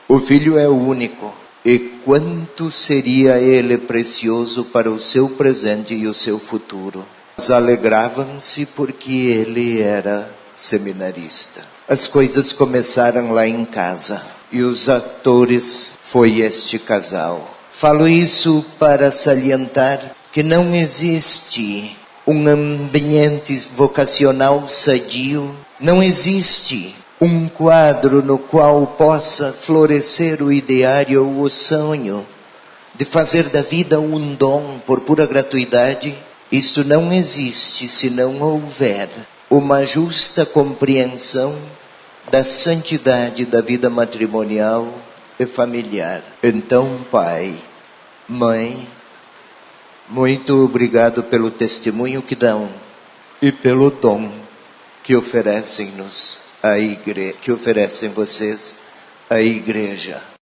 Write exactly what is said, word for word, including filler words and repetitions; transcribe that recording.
O filho é único, e quanto seria ele precioso para o seu presente e o seu futuro. Eles alegravam-se porque ele era seminarista. As coisas começaram lá em casa, e os atores foi este casal. Falo isso para salientar que não existe um ambiente vocacional sadio, não existe um quadro no qual possa florescer o ideário ou o sonho de fazer da vida um dom por pura gratuidade. Isso não existe se não houver uma justa compreensão da santidade da vida matrimonial e familiar. Então, pai, mãe, muito obrigado pelo testemunho que dão e pelo dom que oferecem-nos a igreja, que oferecem vocês à igreja.